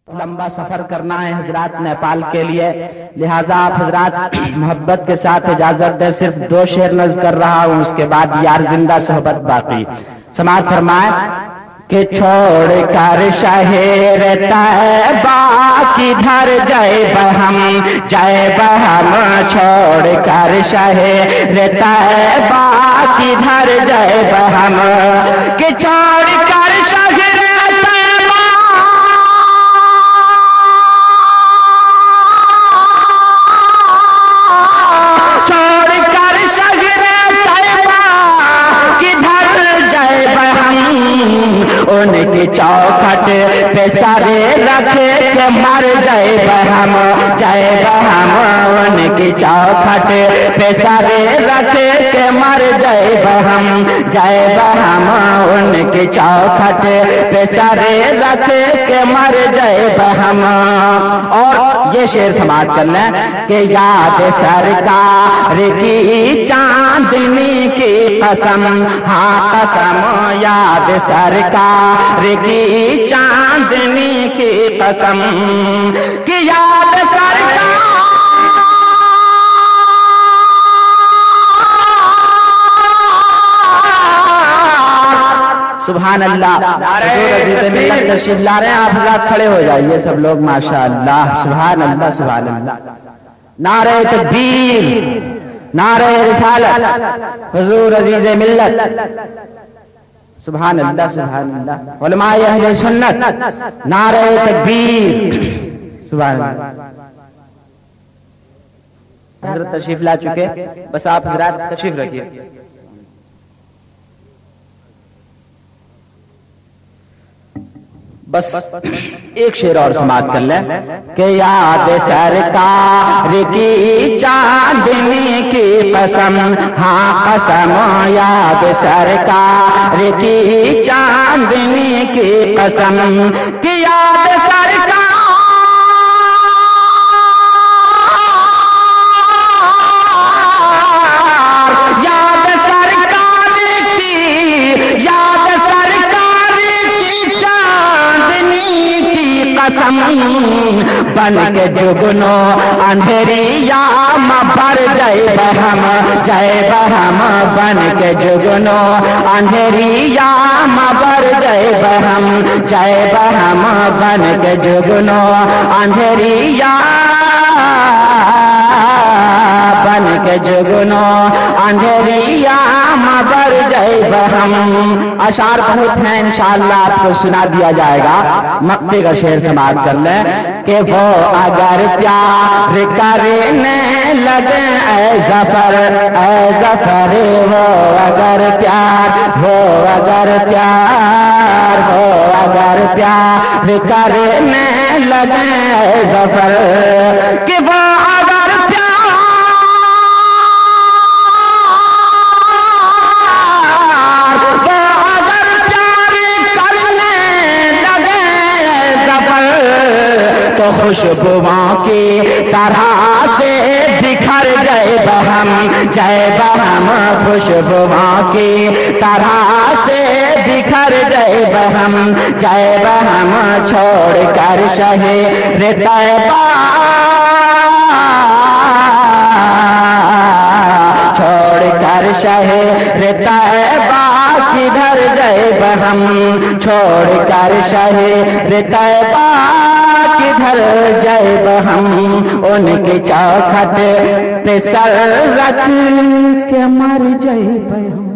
لمبا سفر کرنا ہے حضرات نیپال کے لیے، لہذا آپ حضرات محبت کے ساتھ اجازت دیں، صرف 2 شعر نظم کر رہا ہوں، اس کے بعد یار زندہ صحبت باقی۔ سماعت فرمائیں کہ چھوڑ کر شہر طیبہ کدھر جائے بہم، چھوڑ کر شہر طیبہ کدھر جائے بہم، کہ چھوڑ کر شہر ان کی چوکھٹ پہ سارے رکھ کے مر جائے بہم، ان کی چوکھٹ پہ سارے رکھ کے مر جائے بہم، ان کی چوکھٹ پہ سارے رکھ کے مر جائے بہم۔ اور یہ شعر سماعت کر لیں کہ یاد سرکار کی چاندنی کی قسم، ہاں قسم یاد سرکار کی چاندنی کی قسم، کہ یاد سرکار سبحان اللہ۔ حضور عزیز ملت تشریف لا رہے ہیں، آپ حضرات کھڑے ہو جائیے سب لوگ، ماشاءاللہ سبحان اللہ سبحان اللہ۔ نعرہ تکبیر، نعرہ رسالت، حضور عزیز ملت، سبحان اللہ سبحان اللہ۔ علماء اہل سنت، نعرہ تکبیر، سبحان اللہ۔ حضرت تشریف لا چکے، بس آپ حضرات تشریف رکھیے۔ بس ایک شعر اور سماعت کر لیں کہ یاد سرکار کی چاندنی کی قسم، ہاں قسم یاد سرکار کی چاندنی کی قسم، کہ یاد سرکار بن کے جگنو اندھیری یام بھر جائے بہم، بن کے جگنو اندھیری یام بھر جائے بہم، بن کے جگنو اندھیری بن کے جگنو اندھیری یام بھر جائے بہم۔ اشعار بہت ہیں، انشاءاللہ آپ کو سنا دیا جائے گا۔ مقطع کا شعر سماعت کر لیں کہ وہ اگر پیار کرنے لگے اے ظفر، وہ اگر پیار کرنے لگے اے ظفر، کہ وہ اگر تو خوشبوؤں کی طرح سے بکھر جائے بہم، خوشبوؤں کی طرح سے بکھر جائے بہم، چھوڑ کر شہر طیبہ، چھوڑ کر شہر طیبہ کدھر جائے بہم، چھوڑ کر شہر طیبہ کدھر جائے بہم، ان کی چوکھٹ پہ سر رکھ کے مر جائے بہم۔